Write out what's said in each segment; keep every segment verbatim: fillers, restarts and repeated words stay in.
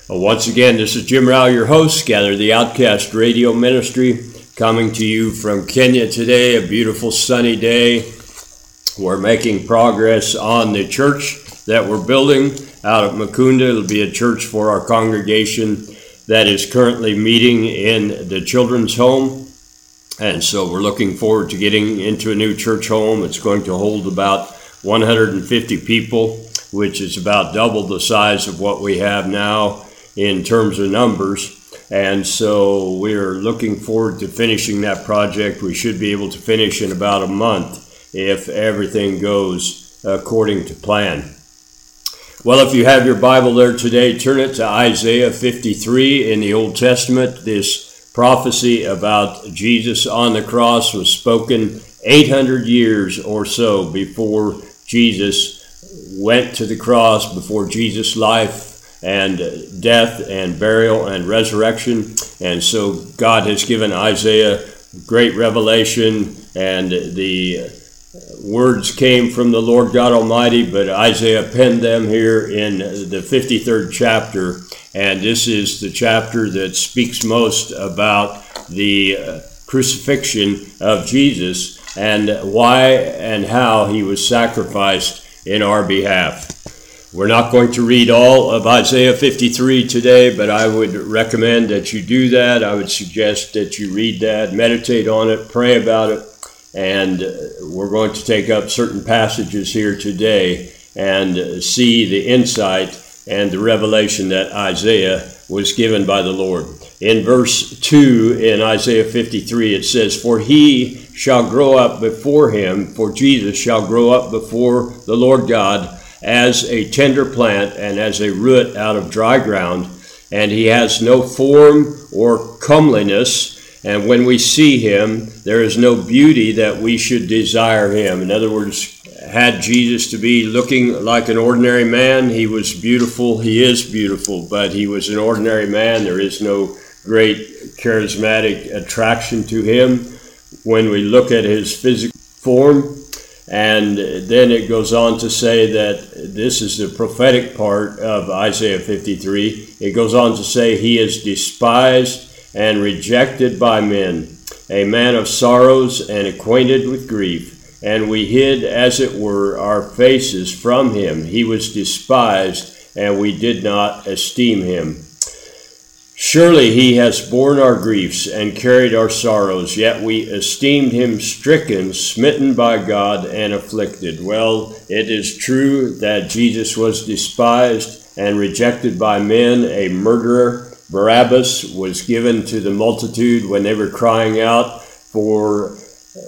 Well, once again, this is Jim Rao, your host, Gather the Outcast Radio Ministry, coming to you from Kenya today, a beautiful sunny day. We're making progress on the church that we're building out at Mukunda. It'll be a church for our congregation that is currently meeting in the children's home. And so we're looking forward to getting into a new church home. It's going to hold about one hundred fifty people, which is about double the size of what we have now in terms of numbers. And so we're looking forward to finishing that project. We should be able to finish in about a month if everything goes according to plan. Well, if you have your Bible there today, turn it to Isaiah fifty-three in the Old Testament. This prophecy about Jesus on the cross was spoken eight hundred years or so before Jesus went to the cross, before Jesus' life and death and burial and resurrection. And so God has given Isaiah great revelation, and the words came from the Lord God Almighty, but Isaiah penned them here in the fifty-third chapter. And this is the chapter that speaks most about the crucifixion of Jesus and why and how he was sacrificed in our behalf. We're not going to read all of Isaiah fifty-three today, but I would recommend that you do that. I would suggest that you read that, meditate on it, pray about it, and we're going to take up certain passages here today and see the insight and the revelation that Isaiah was given by the Lord. In verse two in Isaiah fifty-three, it says, "For he shall grow up before him," for Jesus shall grow up before the Lord God, "as a tender plant and as a root out of dry ground, and he has no form or comeliness, and when we see him, there is no beauty that we should desire him." In other words, had Jesus to be looking like an ordinary man, he was beautiful, he is beautiful, but he was an ordinary man. There is no great charismatic attraction to him when we look at his physical form. And then it goes on to say that this is the prophetic part of Isaiah fifty-three. It goes on to say, "He is despised and rejected by men, a man of sorrows and acquainted with grief. And we hid, as it were, our faces from him. He was despised, and we did not esteem him. Surely he has borne our griefs and carried our sorrows, yet we esteemed him stricken, smitten by God, and afflicted." Well, it is true that Jesus was despised and rejected by men. A murderer, Barabbas, was given to the multitude when they were crying out for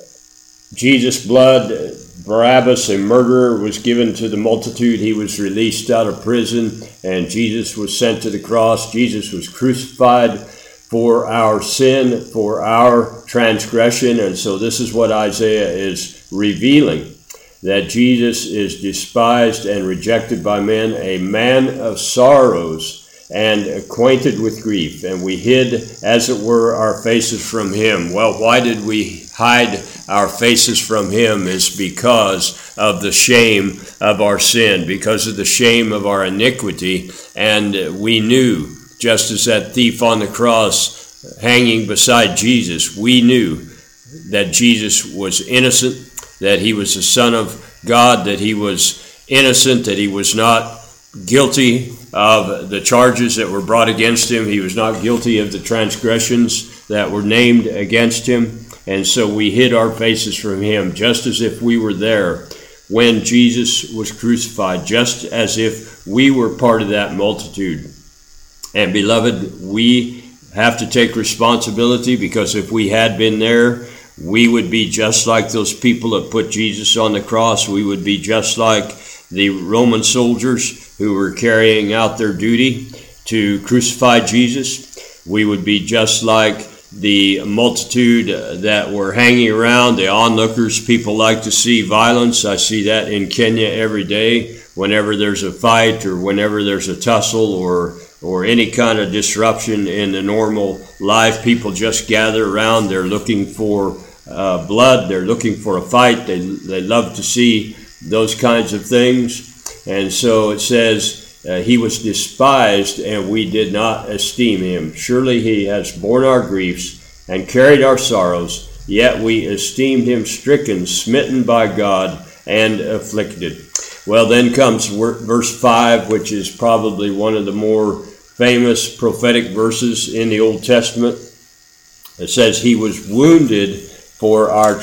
Jesus' blood. Barabbas, a murderer, was given to the multitude. He was released out of prison, and Jesus was sent to the cross. Jesus was crucified for our sin, for our transgression. And so this is what Isaiah is revealing, that Jesus is despised and rejected by men, a man of sorrows and acquainted with grief, and we hid, as it were, our faces from him. Well, why did we hide our faces from him? Is because of the shame of our sin, because of the shame of our iniquity. And we knew, just as that thief on the cross hanging beside Jesus, we knew that Jesus was innocent, that he was the Son of God, that he was innocent, that he was not guilty of the charges that were brought against him. He was not guilty of the transgressions that were named against him. And so we hid our faces from him, just as if we were there when Jesus was crucified, just as if we were part of that multitude. And beloved, we have to take responsibility, because if we had been there, we would be just like those people that put Jesus on the cross. We would be just like the Roman soldiers who were carrying out their duty to crucify Jesus. We would be just like the multitude that were hanging around, the onlookers. People like to see violence. I see that in Kenya every day. Whenever there's a fight, or whenever there's a tussle, or or any kind of disruption in the normal life, people just gather around. They're looking for uh, blood. They're looking for a fight. They they love to see those kinds of things. And so it says, uh, he was despised, and we did not esteem him. Surely he has borne our griefs and carried our sorrows, yet we esteemed him stricken, smitten by God, and afflicted. Well, then comes verse five, which is probably one of the more famous prophetic verses in the Old Testament. It says, he was wounded for our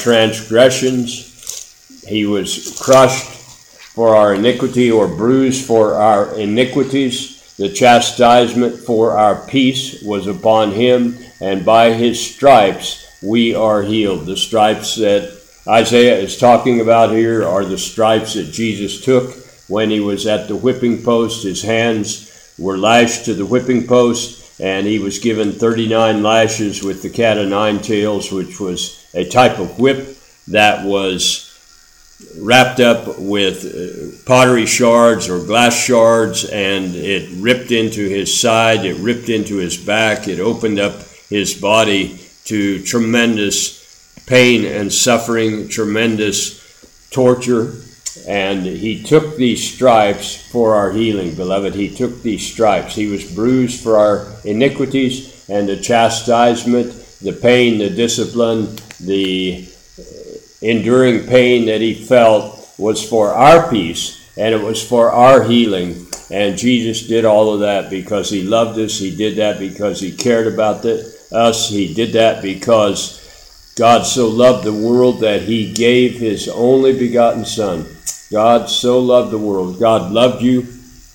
transgressions, he was crushed for our iniquity, or bruised for our iniquities. The chastisement for our peace was upon him, and by his stripes we are healed. The stripes that Isaiah is talking about here are the stripes that Jesus took when he was at the whipping post. His hands were lashed to the whipping post, and he was given thirty-nine lashes with the cat o' nine tails, which was a type of whip that was wrapped up with pottery shards or glass shards, and it ripped into his side, it ripped into his back, it opened up his body to tremendous pain and suffering, tremendous torture. And he took these stripes for our healing, beloved. He took these stripes. He was bruised for our iniquities, and the chastisement, the pain, the discipline, the enduring pain that he felt was for our peace, and it was for our healing. And Jesus did all of that because he loved us. He did that because he cared about the, us. He did that because God so loved the world that he gave his only begotten Son. God so loved the world. God loved you.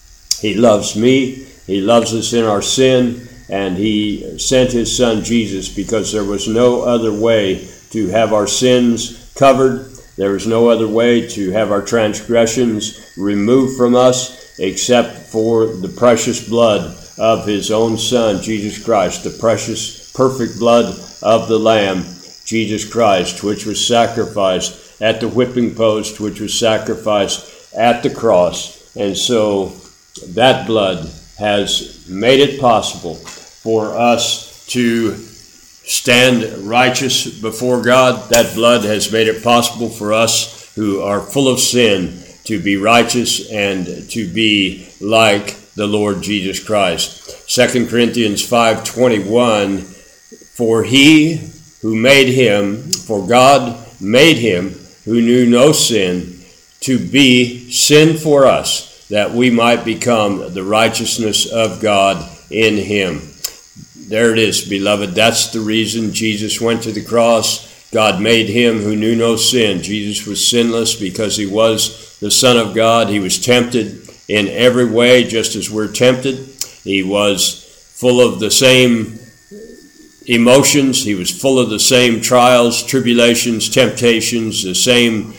He loves me. He loves us in our sin. And he sent his Son Jesus because there was no other way to have our sins covered. There was no other way to have our transgressions removed from us except for the precious blood of his own Son, Jesus Christ, the precious, perfect blood of the Lamb, Jesus Christ, which was sacrificed at the whipping post, which was sacrificed at the cross. And so that blood has made it possible for us to stand righteous before God. That blood has made it possible for us who are full of sin to be righteous and to be like the Lord Jesus Christ. Second Corinthians five twenty-one, for he who made him, for God made him who knew no sin to be sin for us, that we might become the righteousness of God in him. There it is, beloved. That's the reason Jesus went to the cross. God made him who knew no sin. Jesus was sinless because he was the Son of God. He was tempted in every way, just as we're tempted. He was full of the same emotions. He was full of the same trials, tribulations, temptations, the same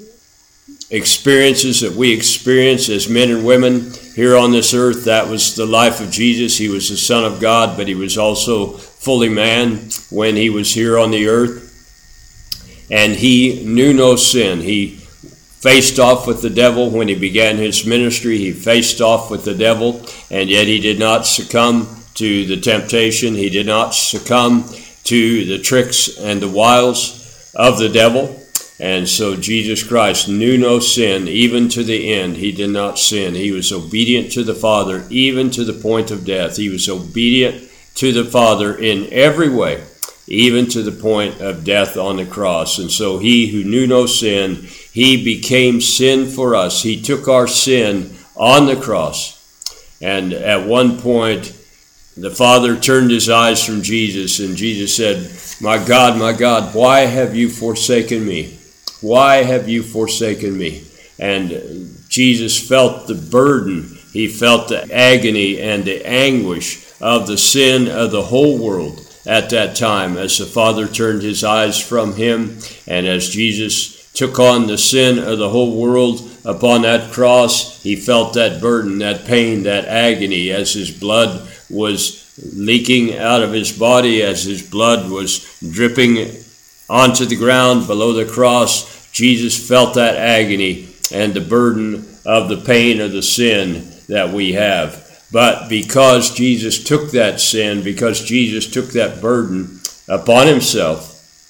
experiences that we experience as men and women here on this earth. That was the life of Jesus. He was the Son of God, but he was also fully man when he was here on the earth. And he knew no sin. He faced off with the devil when he began his ministry. He faced off with the devil, and yet he did not succumb to the temptation. He did not succumb to the tricks and the wiles of the devil. And so Jesus Christ knew no sin, even to the end. He did not sin. He was obedient to the Father, even to the point of death. He was obedient to the Father in every way, even to the point of death on the cross. And so he who knew no sin, he became sin for us. He took our sin on the cross. And at one point, the Father turned his eyes from Jesus, and Jesus said, "My God, my God, why have you forsaken me? Why have you forsaken me?" And Jesus felt the burden. He felt the agony and the anguish of the sin of the whole world at that time as the Father turned his eyes from him, and as Jesus took on the sin of the whole world upon that cross, he felt that burden, that pain, that agony as his blood was leaking out of his body, as his blood was dripping onto the ground below the cross. Jesus felt that agony and the burden of the pain of the sin that we have. But because Jesus took that sin, because Jesus took that burden upon himself,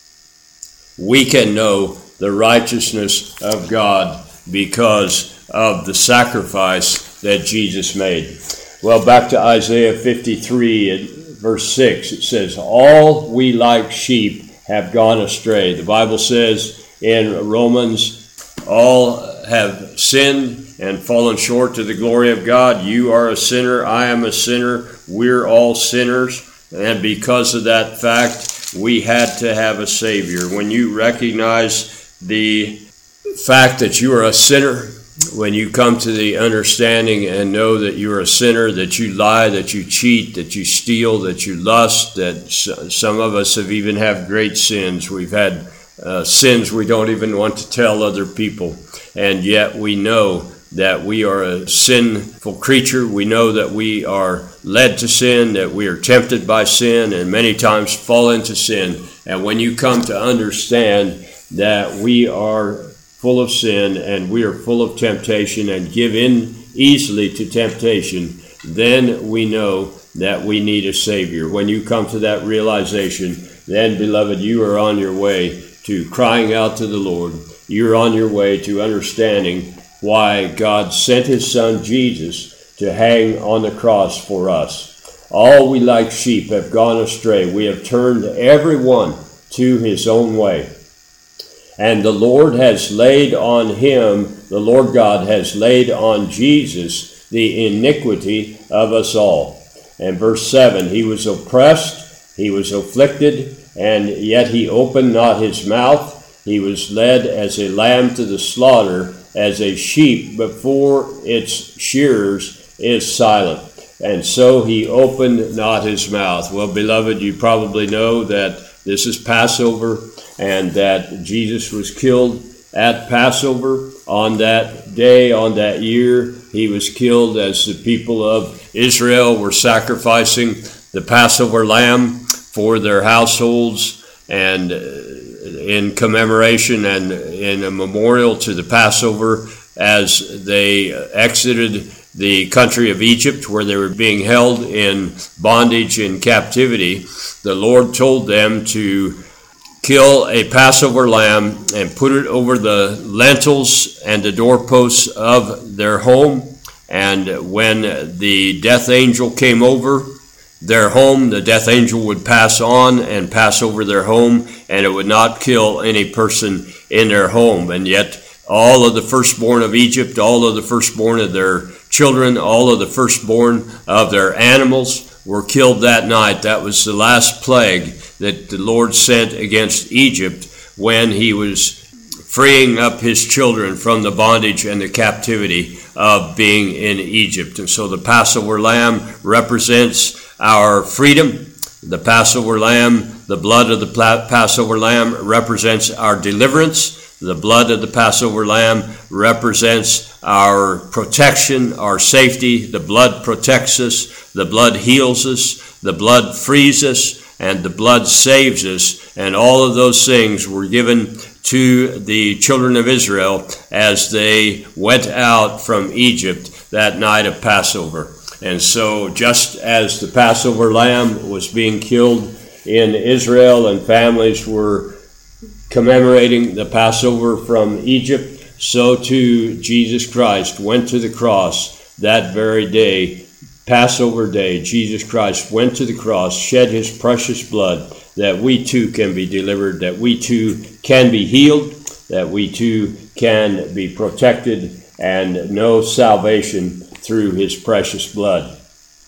we can know the righteousness of God because of the sacrifice that Jesus made. Well, back to Isaiah fifty-three, and verse six, it says, all we like sheep have gone astray. The Bible says in Romans, all have sinned and fallen short to the glory of God. You are a sinner, I am a sinner, we're all sinners. And because of that fact, we had to have a Savior. When you recognize the fact that you are a sinner, when you come to the understanding and know that you're a sinner, that you lie, that you cheat, that you steal, that you lust, that some of us have even had great sins. We've had uh, sins we don't even want to tell other people. And yet we know that we are a sinful creature. We know that we are led to sin, that we are tempted by sin, and many times fall into sin. And when you come to understand that we are full of sin and we are full of temptation and give in easily to temptation, then we know that we need a Savior. When you come to that realization, then, beloved, you are on your way to crying out to the Lord. You're on your way to understanding why God sent his Son Jesus to hang on the cross for us. All we like sheep have gone astray. We have turned every one to his own way. And the Lord has laid on him, the Lord God has laid on Jesus the iniquity of us all. And verse seven, he was oppressed, he was afflicted, and yet he opened not his mouth. He was led as a lamb to the slaughter, as a sheep before its shearers is silent. And so he opened not his mouth. Well, beloved, you probably know that this is Passover, and that Jesus was killed at Passover. On that day, on that year, he was killed as the people of Israel were sacrificing the Passover lamb for their households, and in commemoration and in a memorial to the Passover as they exited the country of Egypt, where they were being held in bondage in captivity. The Lord told them to kill a Passover lamb and put it over the lintels and the doorposts of their home. And when the death angel came over their home, the death angel would pass on and pass over their home, and it would not kill any person in their home. And yet all of the firstborn of Egypt, all of the firstborn of their children, all of the firstborn of their animals were killed that night. That was the last plague that the Lord sent against Egypt when he was freeing up his children from the bondage and the captivity of being in Egypt. And so the Passover lamb represents our freedom. The Passover lamb, the blood of the Passover lamb represents our deliverance. The blood of the Passover lamb represents our protection, our safety. The blood protects us. The blood heals us. The blood frees us. And the blood saves us. And all of those things were given to the children of Israel as they went out from Egypt that night of Passover. And so just as the Passover lamb was being killed in Israel and families were commemorating the Passover from Egypt, so too Jesus Christ went to the cross that very day, Passover day. Jesus Christ went to the cross, shed his precious blood, that we too can be delivered, that we too can be healed, that we too can be protected and know salvation through his precious blood.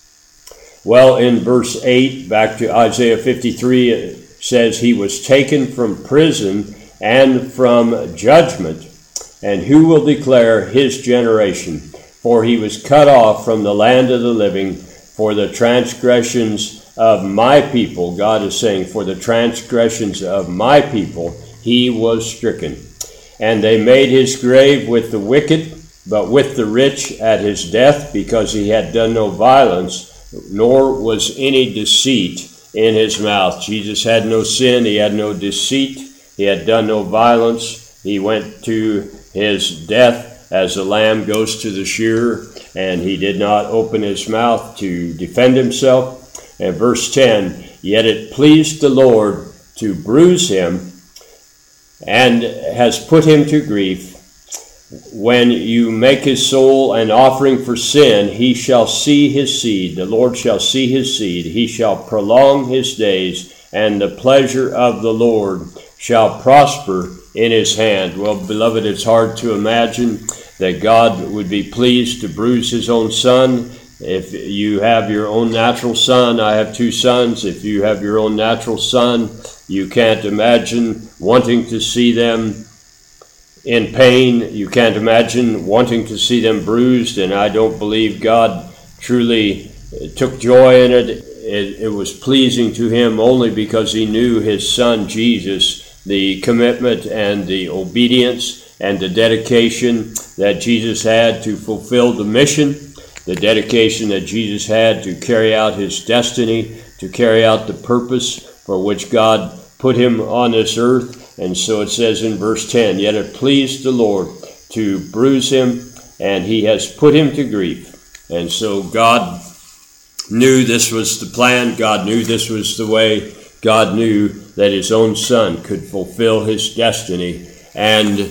Well, in verse eight, back to Isaiah fifty-three, it says, he was taken from prison and from judgment, and who will declare his generation? For he was cut off from the land of the living, for the transgressions of my people. God is saying, for the transgressions of my people, he was stricken. And they made his grave with the wicked, but with the rich at his death, because he had done no violence, nor was any deceit in his mouth. Jesus had no sin, he had no deceit, he had done no violence. He went to his death as a lamb goes to the shearer, and he did not open his mouth to defend himself. And verse ten, yet it pleased the Lord to bruise him, and has put him to grief. When you make his soul an offering for sin, he shall see his seed. The Lord shall see his seed. He shall prolong his days, and the pleasure of the Lord shall prosper in his hand. Well, beloved, it's hard to imagine that God would be pleased to bruise his own son. If you have your own natural son, I have two sons. If you have your own natural son, you can't imagine wanting to see them in pain. You can't imagine wanting to see them bruised, and I don't believe God truly took joy in it. It, it was pleasing to him only because he knew his son Jesus, the commitment and the obedience and the dedication that Jesus had to fulfill the mission, the dedication that Jesus had to carry out his destiny, to carry out the purpose for which God put him on this earth. And so it says in verse ten, yet it pleased the Lord to bruise him, and he has put him to grief. And so God knew this was the plan. God knew this was the way. God knew that his own son could fulfill his destiny and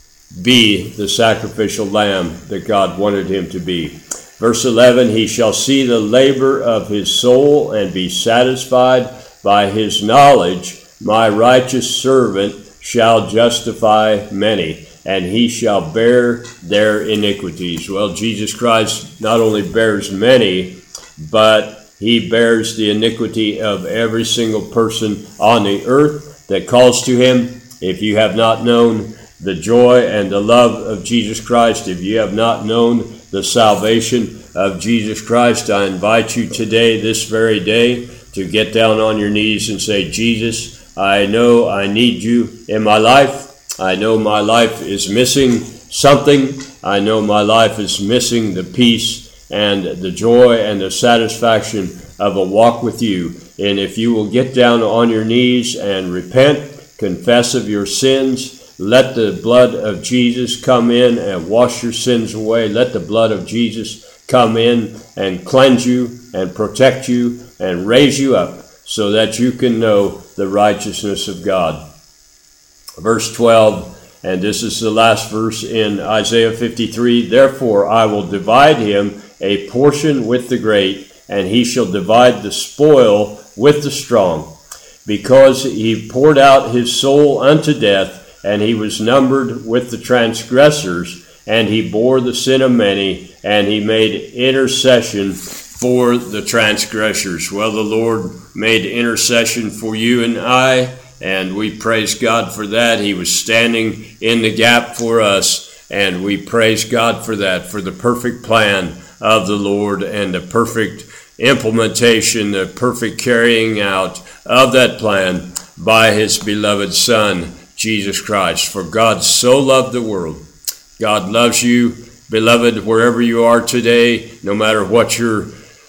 be the sacrificial lamb that God wanted him to be. Verse eleven, he shall see the labor of his soul and be satisfied by his knowledge. My righteous servant shall justify many, and he shall bear their iniquities. Well, Jesus Christ not only bears many, but he bears the iniquity of every single person on the earth that calls to him. If you have not known the joy and the love of Jesus Christ, if you have not known the salvation of Jesus Christ, I invite you today, this very day, to get down on your knees and say, Jesus, I know I need you in my life. I know my life is missing something. I know my life is missing the peace and the joy and the satisfaction of a walk with you. And if you will get down on your knees and repent, confess of your sins, let the blood of Jesus come in and wash your sins away. Let the blood of Jesus come in and cleanse you and protect you and raise you up so that you can know the righteousness of God. Verse twelve, and this is the last verse in Isaiah fifty-three, therefore I will divide him a portion with the great, and he shall divide the spoil with the strong, because he poured out his soul unto death, and he was numbered with the transgressors, and he bore the sin of many, and he made intercession for the transgressors. Well, the Lord made intercession for you and I, and we praise God for that. He was standing in the gap for us, and we praise God for that, for the perfect plan of the Lord and the perfect implementation, the perfect carrying out of that plan by his beloved Son, Jesus Christ. For God so loved the world. God loves you, beloved, wherever you are today, no matter what your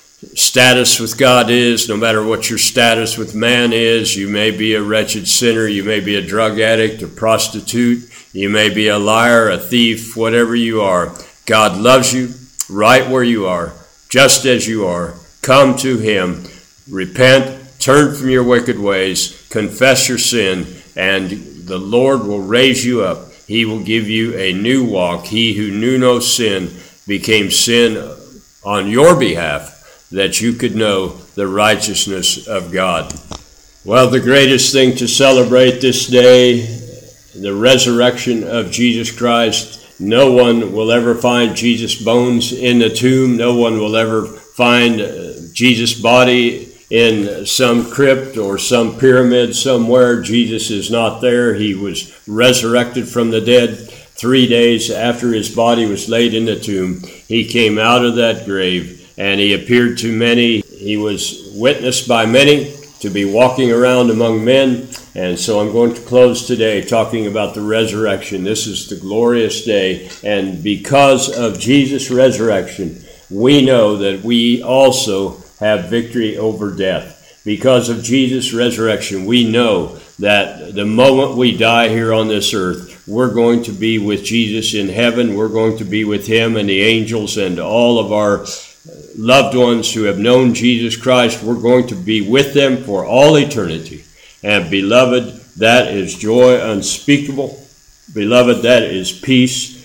status with God is, no matter what your status with man is. You may be a wretched sinner, you may be a drug addict, a prostitute, you may be a liar, a thief, whatever you are. God loves you right where you are, just as you are. Come to him, repent, turn from your wicked ways, confess your sin, and the Lord will raise you up. He will give you a new walk. He who knew no sin became sin on your behalf, that you could know the righteousness of God. Well, the greatest thing to celebrate this day, the resurrection of Jesus Christ. No one will ever find Jesus' bones in the tomb. No one will ever find Jesus' body in some crypt or some pyramid somewhere. Jesus is not there. He was resurrected from the dead. Three days after his body was laid in the tomb, he came out of that grave, and he appeared to many. He was witnessed by many to be walking around among men. And so I'm going to close today talking about the resurrection. This is the glorious day. And because of Jesus' resurrection, we know that we also have victory over death. Because of Jesus' resurrection, we know that the moment we die here on this earth, we're going to be with Jesus in heaven. We're going to be with him and the angels and all of our loved ones who have known Jesus Christ. We're going to be with them for all eternity. And beloved, that is joy unspeakable. Beloved, that is peace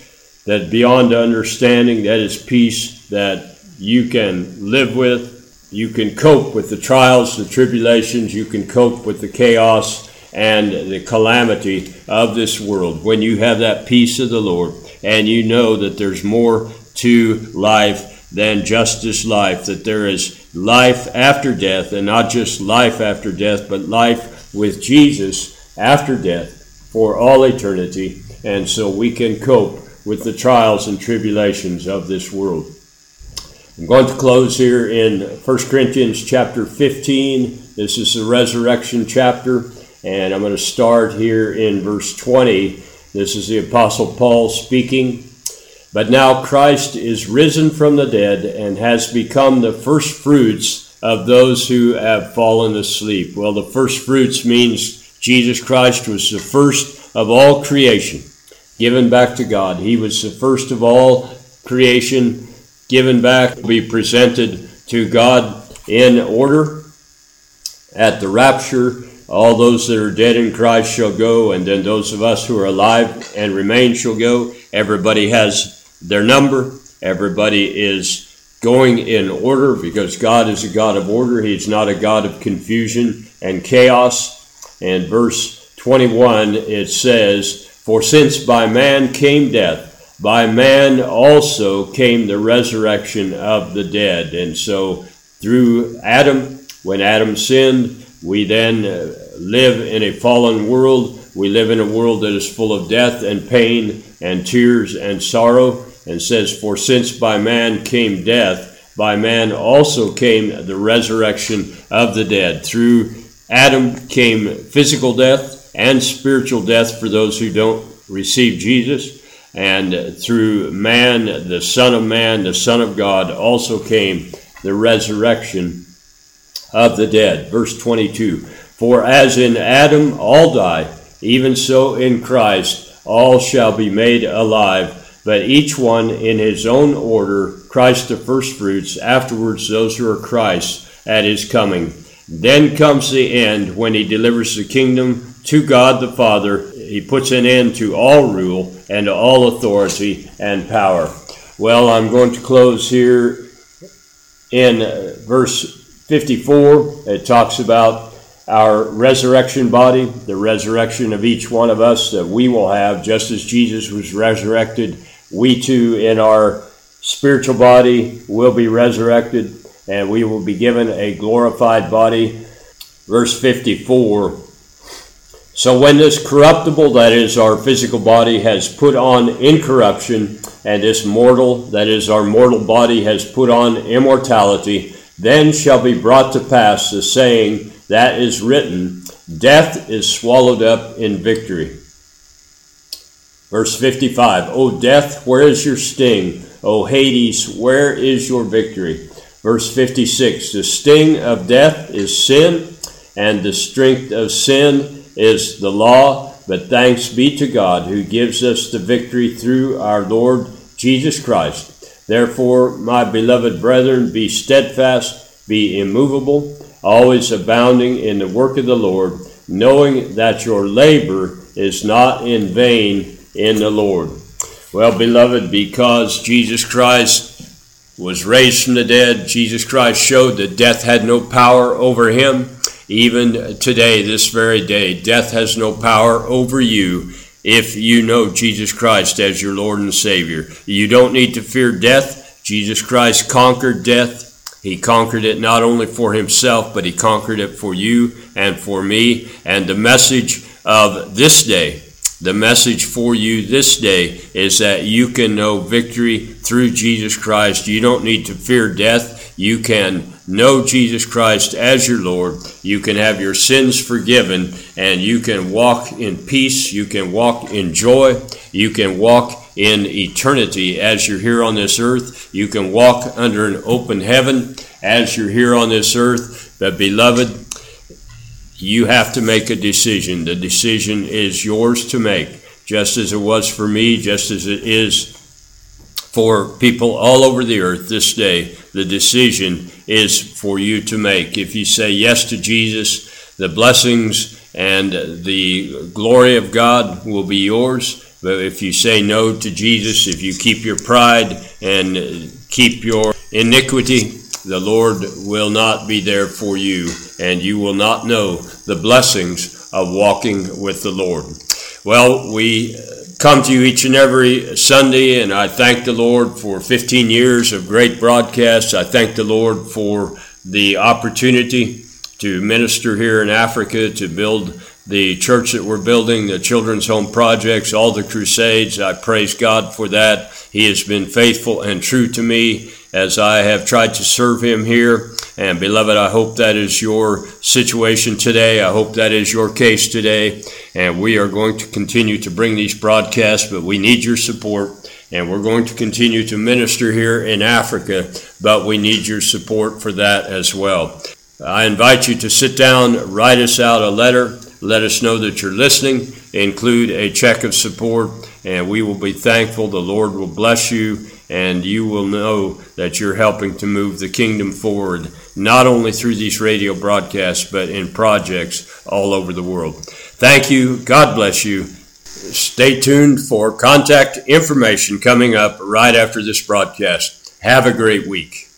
that beyond understanding, that is peace that you can live with. You can cope with the trials, the tribulations. You can cope with the chaos and the calamity of this world when you have that peace of the Lord and you know that there's more to life than just this life, that there is life after death, and not just life after death, but life with Jesus after death for all eternity. And so we can cope with the trials and tribulations of this world. I'm going to close here in First Corinthians chapter fifteen. This is the resurrection chapter, and I'm going to start here in verse twenty. This is the Apostle Paul speaking. But now Christ is risen from the dead and has become the first fruits of those who have fallen asleep. Well, the first fruits means Jesus Christ was the first of all creation, given back to God. He was the first of all creation, given back, to be presented to God in order. At the rapture, all those that are dead in Christ shall go, and then those of us who are alive and remain shall go. Everybody has their number. Everybody is going in order because God is a God of order. He's not a God of confusion and chaos. And verse twenty-one, it says, "For since by man came death, by man also came the resurrection of the dead." And so through Adam, when Adam sinned, we then uh, live in a fallen world. We live in a world that is full of death and pain and tears and sorrow. And says, "For since by man came death, by man also came the resurrection of the dead." Through Adam came physical death and spiritual death for those who don't receive Jesus. And through man, the Son of Man, the Son of God, also came the resurrection of the dead. Verse twenty-two, "For as in Adam all die, even so in Christ all shall be made alive, but each one in his own order, Christ the firstfruits, afterwards those who are Christ at his coming. Then comes the end, when he delivers the kingdom to God the Father. He puts an end to all rule and to all authority and power." Well, I'm going to close here in verse fifty-four. It talks about our resurrection body, the resurrection of each one of us that we will have, just as Jesus was resurrected. We too, in our spiritual body, will be resurrected, and we will be given a glorified body. Verse fifty-four, "So when this corruptible, that is our physical body, has put on incorruption, and this mortal, that is our mortal body, has put on immortality, then shall be brought to pass the saying that is written, Death is swallowed up in victory." Verse fifty-five, "O death, where is your sting? O Hades, where is your victory?" Verse fifty-six, "The sting of death is sin, and the strength of sin is the law. But thanks be to God, who gives us the victory through our Lord Jesus Christ. Therefore, my beloved brethren, be steadfast, be immovable, always abounding in the work of the Lord, knowing that your labor is not in vain in the Lord." Well, beloved, because Jesus Christ was raised from the dead, Jesus Christ showed that death had no power over him. Even today, this very day, death has no power over you if you know Jesus Christ as your Lord and Savior. You don't need to fear death. Jesus Christ conquered death. He conquered it not only for himself, but he conquered it for you and for me. And the message of this day, the message for you this day, is that you can know victory through Jesus Christ. You don't need to fear death. You can know Jesus Christ as your Lord. You can have your sins forgiven, and you can walk in peace. You can walk in joy. You can walk in eternity as you're here on this earth. You can walk under an open heaven as you're here on this earth. But beloved, you have to make a decision. The decision is yours to make, just as it was for me, just as it is for people all over the earth this day. The decision is for you to make. If you say yes to Jesus, the blessings and the glory of God will be yours. But if you say no to Jesus, if you keep your pride and keep your iniquity, the Lord will not be there for you, and you will not know the blessings of walking with the Lord. Well, we come to you each and every Sunday, and I thank the Lord for fifteen years of great broadcasts. I thank the Lord for the opportunity to minister here in Africa, to build the church that we're building, the children's home projects, all the crusades. I praise God for that. He has been faithful and true to me as I have tried to serve him here. And beloved, I hope that is your situation today. I hope that is your case today. And we are going to continue to bring these broadcasts, but we need your support. And we're going to continue to minister here in Africa, but we need your support for that as well. I invite you to sit down, write us out a letter, let us know that you're listening, include a check of support, and we will be thankful. The Lord will bless you, and you will know that you're helping to move the kingdom forward, not only through these radio broadcasts, but in projects all over the world. Thank you. God bless you. Stay tuned for contact information coming up right after this broadcast. Have a great week.